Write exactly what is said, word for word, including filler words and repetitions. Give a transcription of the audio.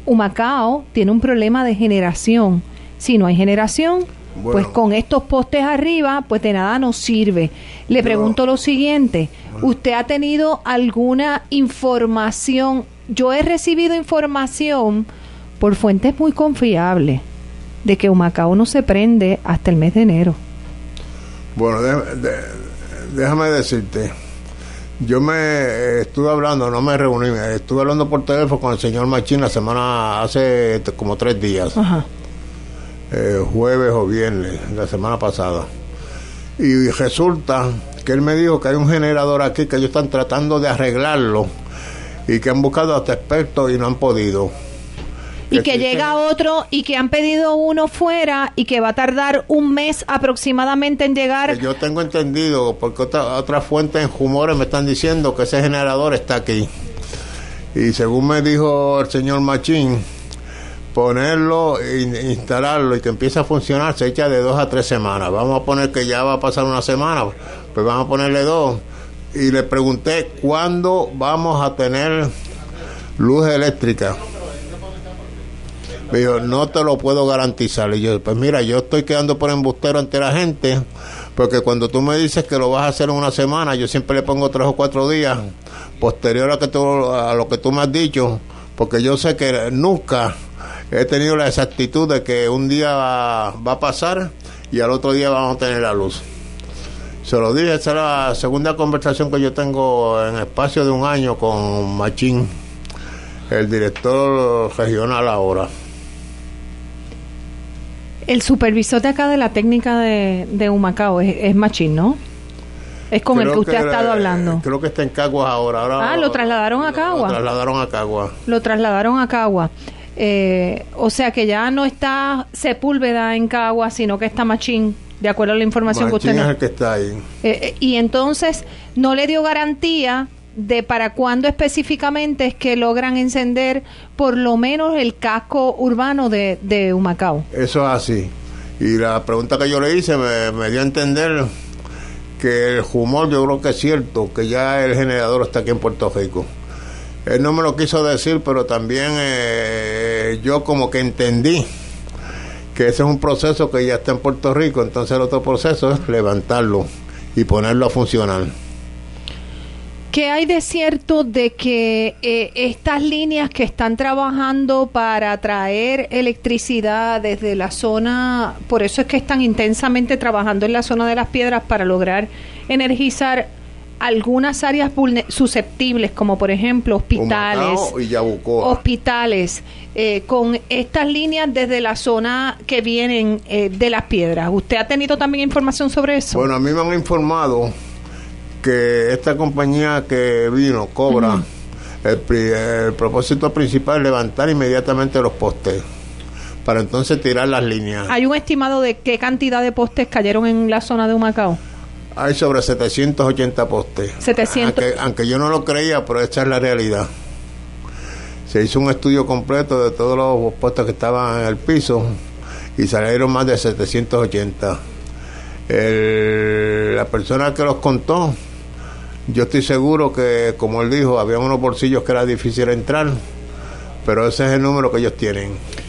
Humacao tiene un problema de generación. Si no hay generación, bueno, pues con estos postes arriba, pues de nada nos sirve. Le yo, pregunto lo siguiente, ¿usted ha tenido alguna información? Yo he recibido información por fuentes muy confiables de que Humacao no se prende hasta el mes de enero. Bueno, de, de, déjame decirte, yo me estuve hablando, no me reuní, estuve hablando por teléfono con el señor Machín la semana, hace como tres días. Ajá. Eh, jueves o viernes, la semana pasada. Y resulta que él me dijo que hay un generador aquí que ellos están tratando de arreglarlo y que han buscado hasta expertos y no han podido. Y que, que llega dicen, otro y que han pedido uno fuera y que va a tardar un mes aproximadamente en llegar. Yo tengo entendido, porque otra, otra fuente en Rumores me están diciendo que ese generador está aquí. Y según me dijo el señor Machín, ponerlo e instalarlo y que empiece a funcionar se echa de dos a tres semanas. Vamos a poner que ya va a pasar una semana, pues vamos a ponerle dos. Y le pregunté cuándo vamos a tener luz eléctrica. Me dijo, no te lo puedo garantizar. Y yo, pues mira, yo estoy quedando por embustero ante la gente, porque cuando tú me dices que lo vas a hacer en una semana, yo siempre le pongo tres o cuatro días posterior a, que tú, a lo que tú me has dicho, porque yo sé que nunca he tenido la exactitud de que un día va, va a pasar y al otro día vamos a tener la luz. Se lo dije, esa es la segunda conversación que yo tengo en espacio de un año con Machín, el director regional ahora. El supervisor de acá de la técnica de, de Humacao es, es Machín, ¿no? Es con creo el que usted que, ha estado hablando. Creo que está en Caguas ahora. ahora ah, lo trasladaron a Caguas. Lo trasladaron a Caguas. Lo trasladaron a Caguas. Eh, o sea que ya no está Sepúlveda en Caguas, sino que está Machín, de acuerdo a la información Machín que usted es no... el que está ahí. Eh, eh, y entonces no le dio garantía de para cuándo específicamente es que logran encender por lo menos el casco urbano de, de Humacao. Eso es así. Y la pregunta que yo le hice me, me dio a entender que el humor, yo creo que es cierto, que ya el generador está aquí en Puerto Rico. Él no me lo quiso decir, pero también eh, yo como que entendí que ese es un proceso que ya está en Puerto Rico, entonces el otro proceso es levantarlo y ponerlo a funcionar. ¿Qué hay de cierto de que eh, estas líneas que están trabajando para traer electricidad desde la zona, por eso es que están intensamente trabajando en la zona de Las Piedras para lograr energizar algunas áreas susceptibles, como por ejemplo hospitales, y Yabucoa. hospitales, eh, con estas líneas desde la zona que vienen eh, de Las Piedras? ¿Usted ha tenido también información sobre eso? Bueno, a mí me han informado que esta compañía que vino, Cobra, uh-huh. el, el propósito principal es levantar inmediatamente los postes para entonces tirar las líneas. ¿Hay un estimado de qué cantidad de postes cayeron en la zona de Humacao? Hay sobre setecientos ochenta postes. setecientos Aunque, aunque yo no lo creía, pero esa es la realidad. Se hizo un estudio completo de todos los postes que estaban en el piso y salieron más de setecientos ochenta. El, la persona que los contó, yo estoy seguro que, como él dijo, había unos bolsillos que era difícil entrar, pero ese es el número que ellos tienen.